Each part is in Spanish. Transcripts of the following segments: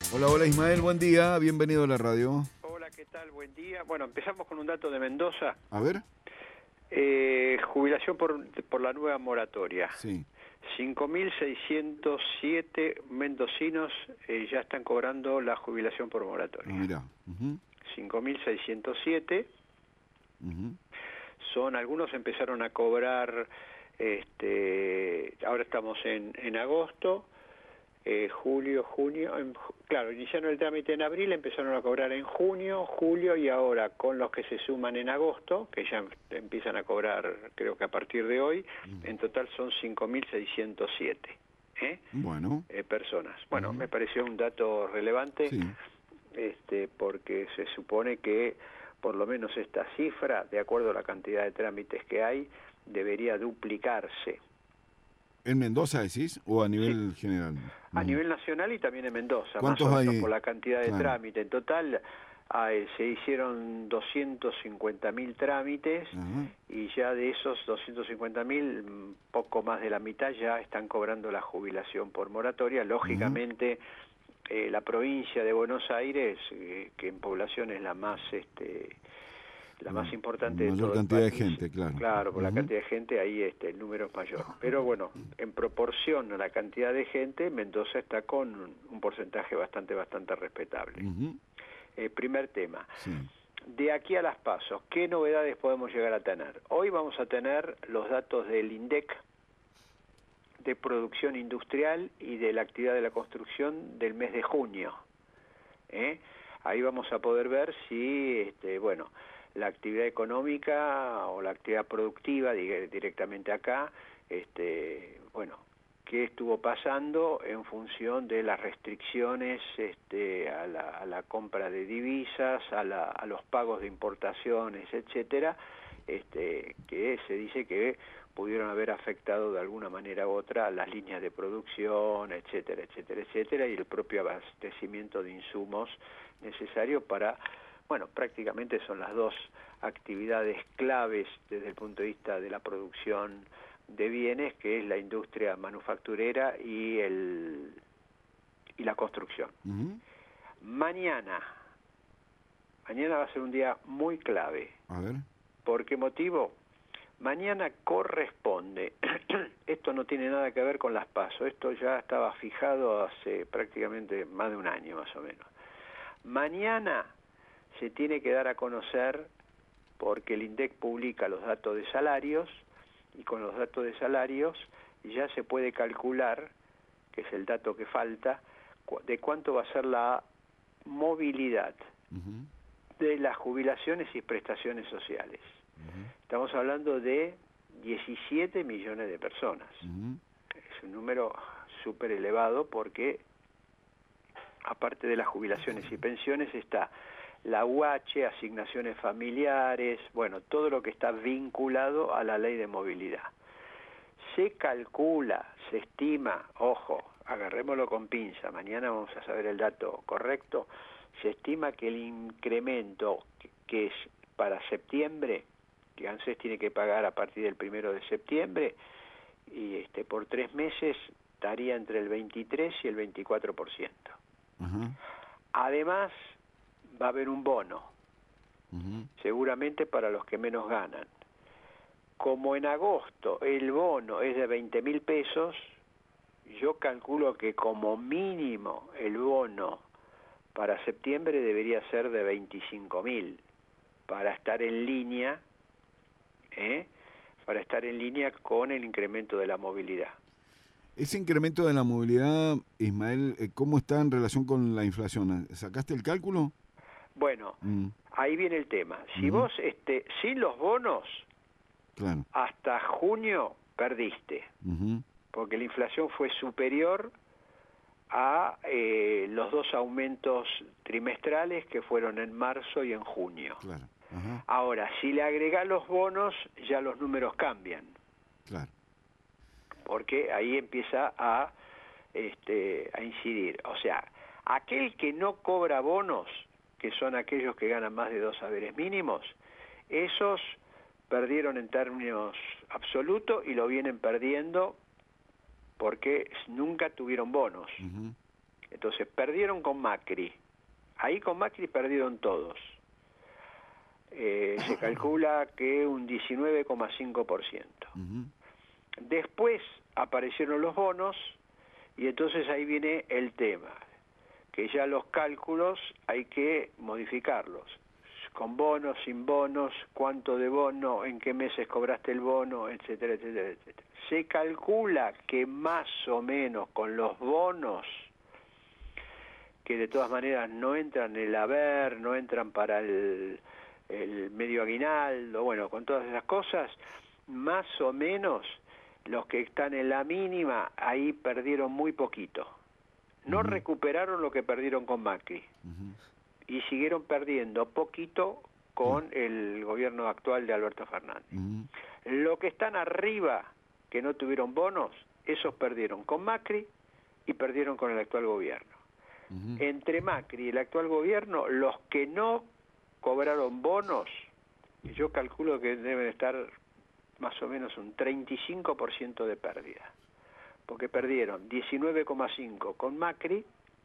Hola, hola Ismael, buen día, bienvenido a la radio. Hola, ¿qué tal? Buen día. Bueno, empezamos con un dato de Mendoza. A ver. Jubilación por la nueva moratoria. Sí. 5.607 mendocinos ya están cobrando la jubilación por moratoria. Mirá. 5.607 son, algunos empezaron a cobrar, ahora estamos en agosto, julio, junio, claro, iniciaron el trámite en abril, empezaron a cobrar en junio, julio y ahora con los que se suman en agosto, que ya empiezan a cobrar creo que a partir de hoy, en total son 5.607 Bueno. personas. Bueno, me pareció un dato relevante, Sí. Porque se supone que por lo menos esta cifra, de acuerdo a la cantidad de trámites que hay, debería duplicarse. ¿En Mendoza decís o a nivel general? A nivel nacional y también en Mendoza, más ¿Cuántos o menos hay? por la cantidad de Claro. trámites. En total se hicieron 250.000 trámites y ya de esos 250.000, poco más de la mitad ya están cobrando la jubilación por moratoria. Lógicamente, la provincia de Buenos Aires, que en población es la más más importante de Mayor todo el cantidad de país. gente, claro. Claro, por la cantidad de gente ahí el número es mayor. Pero bueno, en proporción a la cantidad de gente, Mendoza está con un porcentaje bastante respetable. Primer tema. Sí. De aquí a las PASO, ¿qué novedades podemos llegar a tener? Hoy vamos a tener los datos del INDEC de producción industrial y de la actividad de la construcción del mes de junio. Ahí vamos a poder ver si, la actividad económica o la actividad productiva, directamente acá, qué estuvo pasando en función de las restricciones a la compra de divisas, a los pagos de importaciones, etcétera, que se dice que pudieron haber afectado de alguna manera u otra las líneas de producción, etcétera, etcétera, etcétera, y el propio abastecimiento de insumos necesarios para, prácticamente son las dos actividades claves desde el punto de vista de la producción de bienes, que es la industria manufacturera y la construcción. Mañana va a ser un día muy clave. A ver. ¿Por qué motivo? Mañana corresponde, esto no tiene nada que ver con las PASO, esto ya estaba fijado hace prácticamente más de un año más o menos. Mañana se tiene que dar a conocer, porque el INDEC publica los datos de salarios, y con los datos de salarios ya se puede calcular, que es el dato que falta, de cuánto va a ser la movilidad de las jubilaciones y prestaciones sociales. Estamos hablando de 17 millones de personas. Es un número súper elevado porque, aparte de las jubilaciones y pensiones, está la UH, asignaciones familiares, todo lo que está vinculado a la ley de movilidad. Se calcula, se estima, ojo, agarrémoslo con pinza, mañana vamos a saber el dato correcto, se estima que el incremento que es para septiembre, que ANSES tiene que pagar a partir del 1 de septiembre, y por 3 meses estaría entre el 23 y el 24%. Además, va a haber un bono, seguramente para los que menos ganan. Como en agosto el bono es de 20.000 pesos, yo calculo que como mínimo el bono para septiembre debería ser de 25.000 para estar en línea, con el incremento de la movilidad. Ese incremento de la movilidad, Ismael, ¿cómo está en relación con la inflación? ¿Sacaste el cálculo? Bueno, ahí viene el tema. Si vos, sin los bonos, claro, hasta junio perdiste, porque la inflación fue superior a los dos aumentos trimestrales que fueron en marzo y en junio. Claro. Ahora, si le agregás los bonos, ya los números cambian. Claro. Porque ahí empieza a incidir. O sea, aquel que no cobra bonos, que son aquellos que ganan más de 2 saberes mínimos, esos perdieron en términos absolutos y lo vienen perdiendo porque nunca tuvieron bonos. Entonces perdieron con Macri. Ahí con Macri perdieron todos. Se calcula que un 19,5%. Después aparecieron los bonos y entonces ahí viene el tema, que ya los cálculos hay que modificarlos. Con bonos, sin bonos, cuánto de bono, en qué meses cobraste el bono, etcétera, etcétera, etcétera. Se calcula que más o menos con los bonos, que de todas maneras no entran en el haber, no entran para el medio aguinaldo, bueno, con todas esas cosas, más o menos los que están en la mínima, ahí perdieron muy poquito. No recuperaron lo que perdieron con Macri. Y siguieron perdiendo poquito con el gobierno actual de Alberto Fernández. Lo que están arriba, que no tuvieron bonos, esos perdieron con Macri y perdieron con el actual gobierno. Entre Macri y el actual gobierno, los que no cobraron bonos, yo calculo que deben estar más o menos un 35% de pérdida, porque perdieron 19,5 con Macri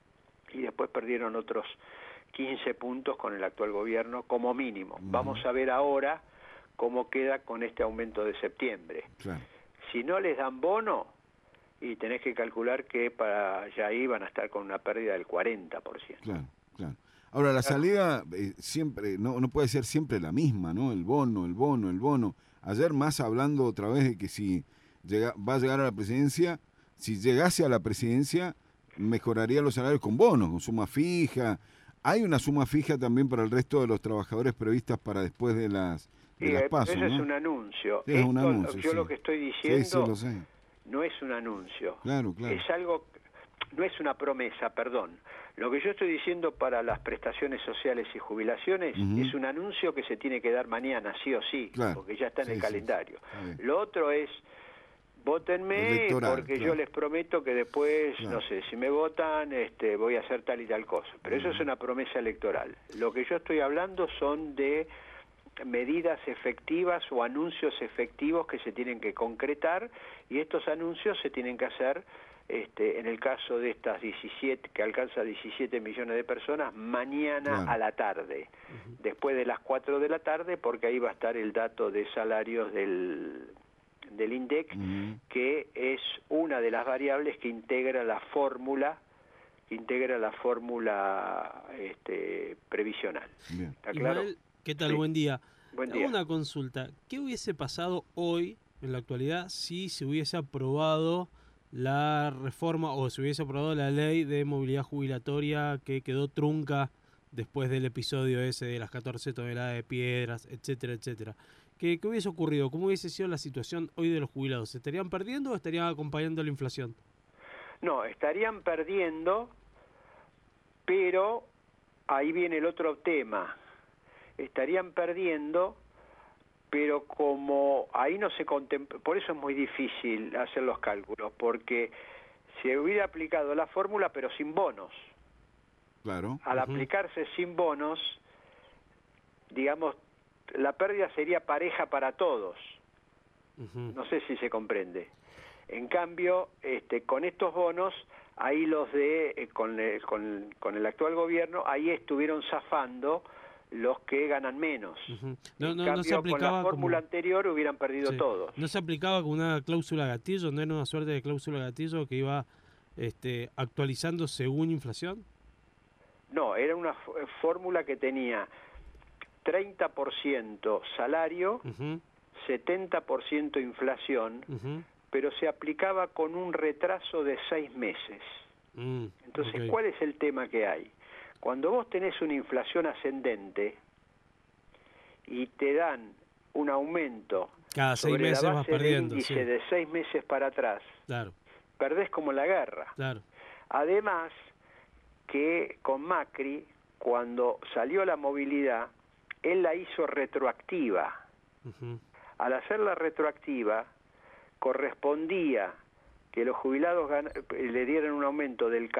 y después perdieron otros 15 puntos con el actual gobierno como mínimo. Vamos a ver ahora cómo queda con este aumento de septiembre. Claro. Si no les dan bono, y tenés que calcular que para ya ahí van a estar con una pérdida del 40%. Claro, claro. Ahora, la salida siempre no puede ser siempre la misma, ¿no? El bono, el bono, el bono. Ayer más hablando otra vez de que si va a llegar a la presidencia, si llegase a la presidencia, mejoraría los salarios con bonos, con suma fija. Hay una suma fija también para el resto de los trabajadores previstas para después de las PASO, eso, ¿no? es un anuncio. Sí, es un anuncio, yo sí. Lo que estoy diciendo lo sé. No es un anuncio. Claro, claro. Es algo, no es una promesa, perdón. Lo que yo estoy diciendo para las prestaciones sociales y jubilaciones es un anuncio que se tiene que dar mañana, sí o sí, claro, porque ya está en el calendario. Lo otro es, vótenme porque yo les prometo que después, no sé, si me votan, voy a hacer tal y tal cosa. Pero eso es una promesa electoral. Lo que yo estoy hablando son de medidas efectivas o anuncios efectivos que se tienen que concretar, y estos anuncios se tienen que hacer, en el caso de estas 17, que alcanza 17 millones de personas, mañana a la tarde, después de las 4 de la tarde, porque ahí va a estar el dato de salarios del INDEC, que es una de las variables que integra la fórmula previsional. Bien. ¿Está claro? Ismael, ¿qué tal? Sí. Buen día. Buen día. Una consulta. ¿Qué hubiese pasado hoy, en la actualidad, si se hubiese aprobado la reforma o se hubiese aprobado la ley de movilidad jubilatoria que quedó trunca después del episodio ese de las 14 toneladas de piedras, etcétera, etcétera? ¿Qué hubiese ocurrido? ¿Cómo hubiese sido la situación hoy de los jubilados? ¿Se estarían perdiendo o estarían acompañando la inflación? No, estarían perdiendo, pero ahí viene el otro tema. Estarían perdiendo, pero como ahí no se contempla, por eso es muy difícil hacer los cálculos, porque se hubiera aplicado la fórmula pero sin bonos. Claro. Al aplicarse sin bonos, digamos, la pérdida sería pareja para todos. No sé si se comprende. En cambio, con estos bonos, ahí los con el actual gobierno, ahí estuvieron zafando los que ganan menos. No se aplicaba con la fórmula anterior hubieran perdido todos. ¿No se aplicaba con una cláusula gatillo? ¿No era una suerte de cláusula gatillo que iba actualizando según inflación? No, era una fórmula que tenía 30% salario, 70% inflación, pero se aplicaba con un retraso de 6 meses. Entonces, ¿cuál es el tema que hay? Cuando vos tenés una inflación ascendente y te dan un aumento cada 6 sobre meses la base vas perdiendo, del índice de 6 meses para atrás, perdés como la guerra. Además, que con Macri, cuando salió la movilidad, él la hizo retroactiva. Al hacerla retroactiva, correspondía que los jubilados le dieran un aumento del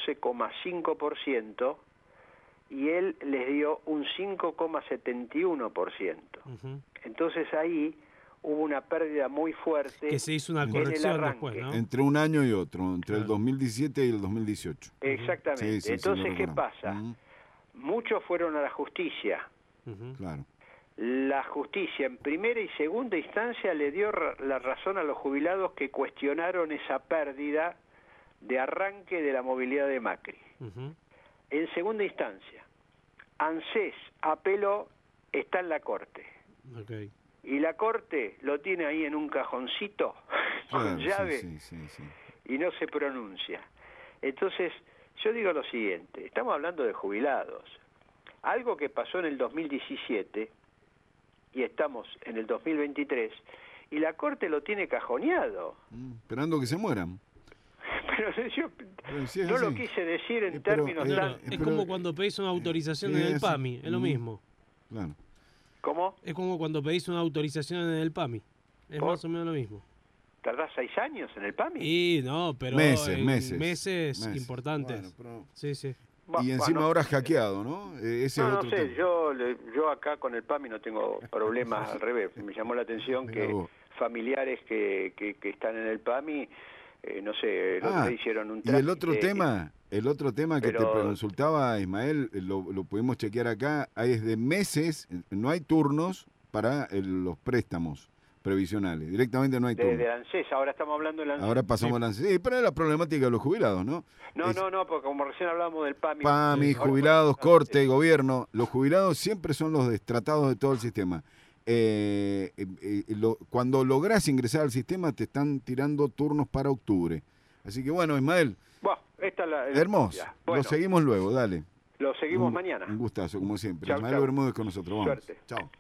14,5% y él les dio un 5,71%. Entonces ahí hubo una pérdida muy fuerte. Que se hizo una en el corrección arranque. después, ¿no? Entre un año y otro, entre el 2017 y el 2018. Exactamente. Sí, sí, sí, Entonces, lo ¿qué recordamos. pasa? Muchos fueron a la justicia. Claro. La justicia en primera y segunda instancia le dio la razón a los jubilados que cuestionaron esa pérdida de arranque de la movilidad de Macri. En segunda instancia, ANSES apeló, está en la Corte. Okay. Y la Corte lo tiene ahí en un cajoncito con Claro, llave sí. y no se pronuncia. Entonces, yo digo lo siguiente, estamos hablando de jubilados. Algo que pasó en el 2017 y estamos en el 2023 y la Corte lo tiene cajoneado. Esperando que se mueran. Pero yo Sí, no así. lo quise decir en Pero, términos Claro, tan... es como cuando pedís una autorización sí, en el es- PAMI, es lo mismo. Claro. ¿Cómo? Es como cuando pedís una autorización en el PAMI. Es ¿Por? más o menos lo mismo. ¿Tardás 6 años en el PAMI? Y no, pero meses importantes. Bueno, pero- Sí, sí. Y encima ahora hackeado, ¿no? Ese es No otro sé, tema. yo acá con el PAMI no tengo problemas, al revés. Me llamó la atención Mirá que vos. familiares que están en el PAMI, no sé, el otro día hicieron un y trámite. el otro tema que pero- te consultaba, Ismael, lo pudimos chequear acá, hay desde meses, no hay turnos para los préstamos previsionales, directamente no hay turnos. de ANSES, ahora estamos hablando del ANSES. Ahora pasamos a la... Sí, pero es la problemática de los jubilados, ¿no? No, Es- no, porque como recién hablábamos del PAMI. PAMI, ahora jubilados, pasamos a corte, gobierno. Los jubilados siempre son los destratados de todo el sistema. Cuando lográs ingresar al sistema te están tirando turnos para octubre. Así que bueno, Ismael, Bueno, esta es la hermoso. ya. Bueno, Lo seguimos luego, dale. lo seguimos mañana. Un gustazo, como siempre. Chau, Ismael chau. Bermúdez con nosotros. Vamos. Suerte. Chao.